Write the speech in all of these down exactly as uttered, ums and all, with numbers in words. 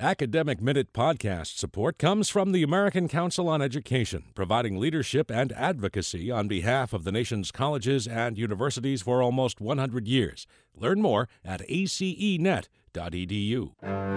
Academic Minute podcast support comes from the American Council on Education, providing leadership and advocacy on behalf of the nation's colleges and universities for almost one hundred years. Learn more at a c e net dot e d u.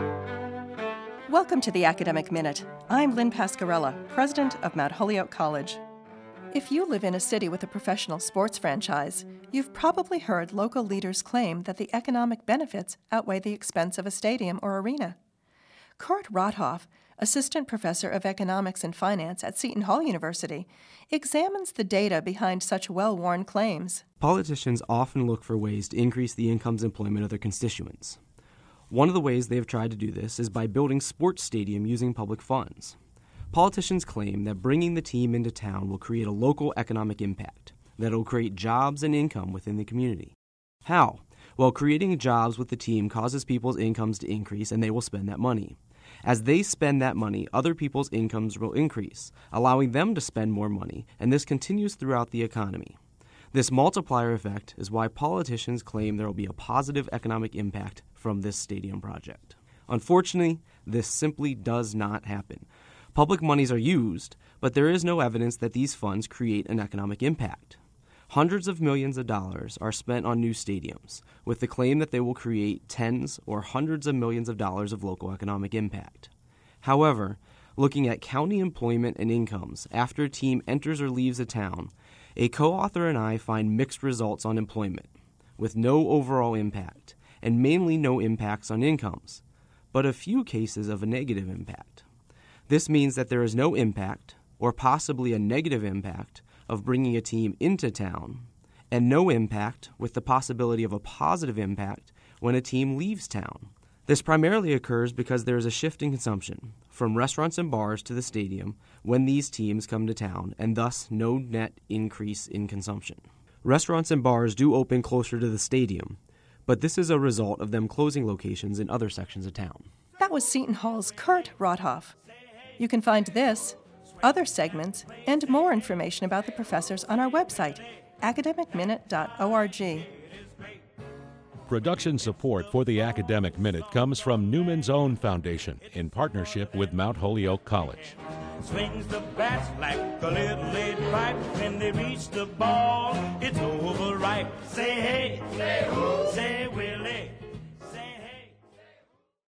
Welcome to the Academic Minute. I'm Lynn Pascarella, president of Mount Holyoke College. If you live in a city with a professional sports franchise, you've probably heard local leaders claim that the economic benefits outweigh the expense of a stadium or arena. Kurt Rothoff, assistant professor of economics and finance at Seton Hall University, examines the data behind such well-worn claims. Politicians often look for ways to increase the incomes and employment of their constituents. One of the ways they have tried to do this is by building sports stadium using public funds. Politicians claim that bringing the team into town will create a local economic impact, that it will create jobs and income within the community. How? Well, creating jobs with the team causes people's incomes to increase and they will spend that money. As they spend that money, other people's incomes will increase, allowing them to spend more money, and this continues throughout the economy. This multiplier effect is why politicians claim there will be a positive economic impact from this stadium project. Unfortunately, this simply does not happen. Public monies are used, but there is no evidence that these funds create an economic impact. Hundreds of millions of dollars are spent on new stadiums, with the claim that they will create tens or hundreds of millions of dollars of local economic impact. However, looking at county employment and incomes after a team enters or leaves a town, a co-author and I find mixed results on employment, with no overall impact, and mainly no impacts on incomes, but a few cases of a negative impact. This means that there is no impact, or possibly a negative impact, of bringing a team into town, and no impact with the possibility of a positive impact when a team leaves town. This primarily occurs because there is a shift in consumption from restaurants and bars to the stadium when these teams come to town, and thus no net increase in consumption. Restaurants and bars do open closer to the stadium, but this is a result of them closing locations in other sections of town. That was Seton Hall's Kurt Rothoff. You can find this, other segments, and more information about the professors on our website, academic minute dot org. Production support for the Academic Minute comes from Newman's Own Foundation in partnership with Mount Holyoke College. Swings the bats like a little lead pipe. When they reach the ball, it's overripe. Say hey, say who, say we.